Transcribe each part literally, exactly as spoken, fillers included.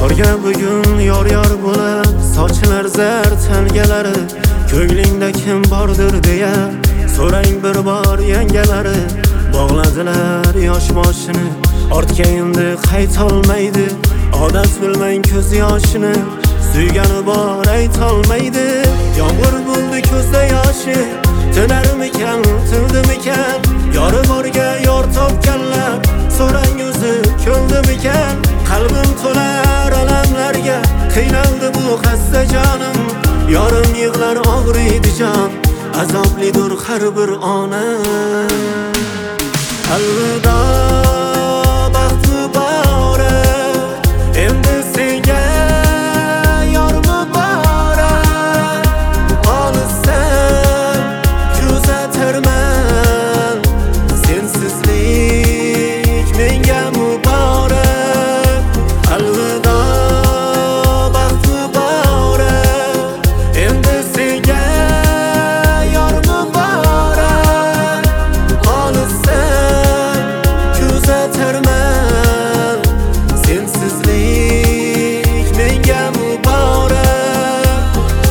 Yorga bugun yor yor bo'lib sochlar zar tangalari, ko'nglingda kim bordir deya so'rang bir bor yangalari. Bog'ladilar yosh boshini, ortga endi qaytolmaydi. Odat bilmang ko'z yoshini, suygani bor aytolmaydi. Yomg'ir bo'ldi ko'zda yoshi, tinarmikan, tildimikan? Yori borga yor topganlar, so'rang o'zi ko'ldimikan? Qalbim to'lar alamlarga, qiynaldi bu xasta jonim. Yorim yig'lar og'riydi jon, azoblidir har bir ona. Alvido baxt muborak, endi senga yor muborak. Olisdan kuzatarman, sensizlik menga muborak. Alvido baxt muborak, endi senga yor muborak. Olisdan kuzatarman, sensizlik menga muborak.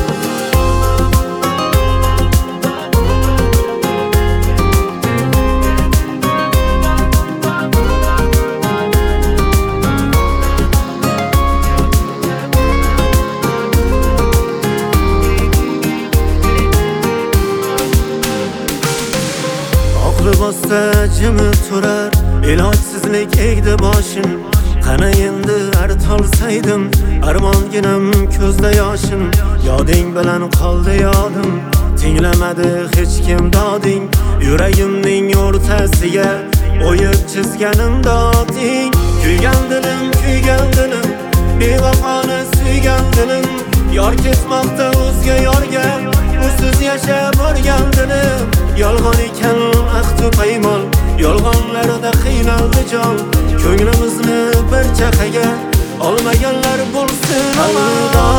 Oqli bossa jimib turar, ilojsizlik egdi boshim. Qana endi artolsaydim, armonginam ko'zda yoshim. Yoding bilan qoldi yodim, tinglamadi hech kim doding. Yuragimning o'rtasiga o'yib chizganim doding. Kuygan dilim, kuygan dilim, bevafoni suygan dilim. Yor ketmoqda o'zga yorga, usiz yashab o'rgan dilim. Yolg'on ekan ahd paymon, yolg'onlarda qiynaldi jon. Ko'nglimizni bir chaqaga olmaganlar bo'lsin. Alvido